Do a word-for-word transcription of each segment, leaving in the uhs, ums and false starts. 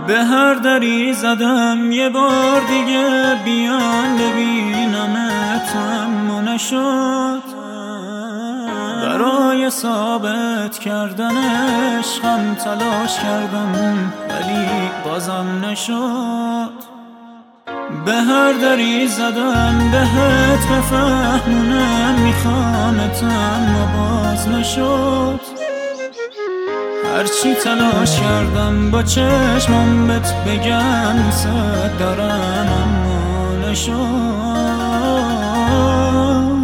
به هر دری زدم یه بار دیگه بیان ببینمت، اما نشد. برای ثابت کردن عشقم تلاش کردم ولی بازم نشد. به هر دری زدم بهت بفهمونم میخوامت، اما باز نشد. هرچی تلاش کردم با چشمم بهت بگم دوست دارم، اما نشد.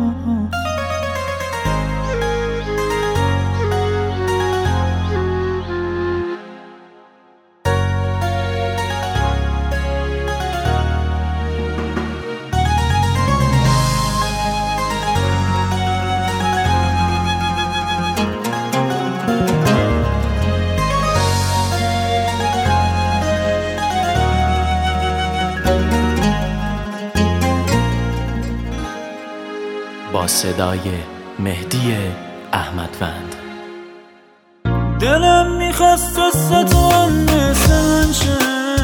با صدای مهدی احمدوند. دلم میخواست قصه تو هم مثل من شه،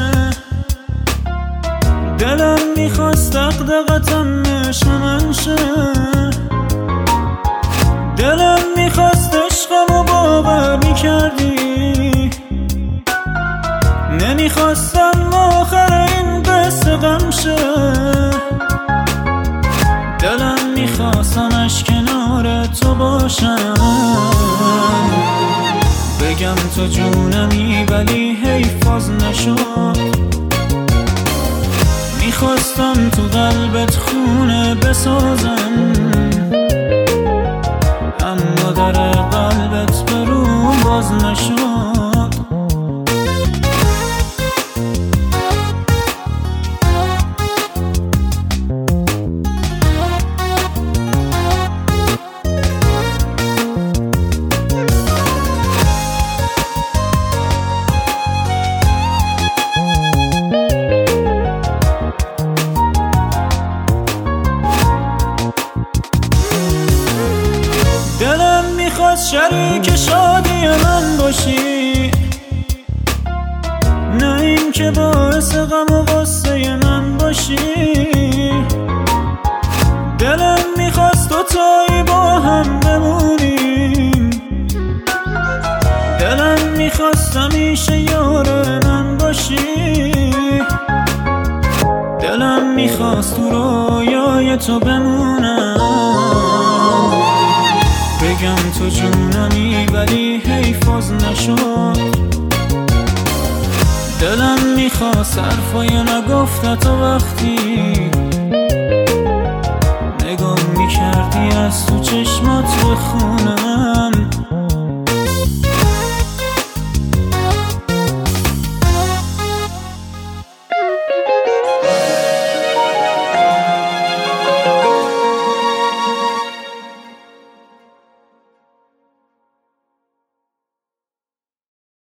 دلم میخواست دقدقتم عشق من شه، دلم میخواست عشقمو باور میکردی، نمیخواستم آخر این قصه غم شه. دلم میخواستمش کنار تو باشم، بگم تو جونمی ولی حیفاز نشد. میخواستم تو قلبت خونه بسازم، اما در قلبت برون باز نشد. دلم میخواست شریک شادی من باشی، نه این که باعث غم و غصه من باشی. دلم میخواست دوتایی با هم بمونیم، دلم میخواست همیشه یار من باشی. دلم میخواست تو رویای تو بمونم، بگم تو جونمی ولی حیفاز نشد. دلم میخواست حرفای نگفته تو وقتی